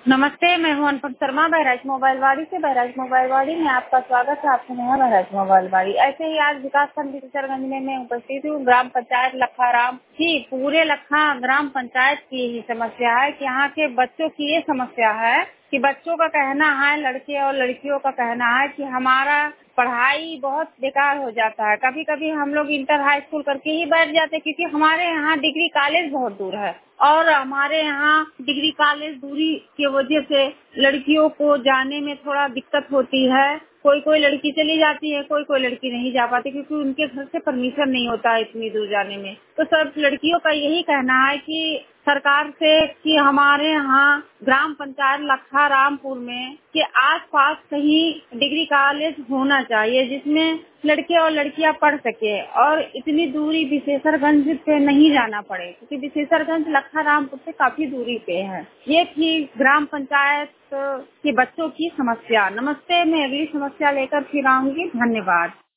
नमस्ते, मैं हूं अनुपम शर्मा बहराइच मोबाइल वाड़ी से। बहराइच मोबाइल वाड़ी में आपका स्वागत है। आपके यहाँ बहराइच मोबाइल वाड़ी। ऐसे ही आज विकासखंड टीचरगंज में मैं उपस्थित हूँ। ग्राम पंचायत लखाराम की पूरे लखा ग्राम पंचायत की ही समस्या है कि यहाँ के बच्चों की ये समस्या है कि बच्चों का कहना है, लड़के और लड़कियों का कहना है कि हमारा पढ़ाई बहुत बेकार हो जाता है। कभी कभी हम लोग इंटर हाई स्कूल करके ही बैठ जाते हैं क्योंकि हमारे यहाँ डिग्री कॉलेज बहुत दूर है और हमारे यहाँ डिग्री कॉलेज दूरी की वजह से लड़कियों को जाने में थोड़ा दिक्कत होती है। कोई कोई लड़की चली जाती है, कोई कोई लड़की नहीं जा पाती क्योंकि उनके घर से परमिशन नहीं होता है इतनी दूर जाने में। तो सब लड़कियों का यही कहना है कि सरकार से कि हमारे यहाँ ग्राम पंचायत लखारामपुर में के आसपास कहीं डिग्री कॉलेज होना चाहिए जिसमें लड़के और लड़कियां पढ़ सके और इतनी दूरी विशेषरगंज पे नहीं जाना पड़े क्योंकि विशेषरगंज लखारामपुर से काफी दूरी पे है। ये थी ग्राम पंचायत के बच्चों की समस्या। नमस्ते, मैं अगली समस्या लेकर फिर आऊंगी। धन्यवाद।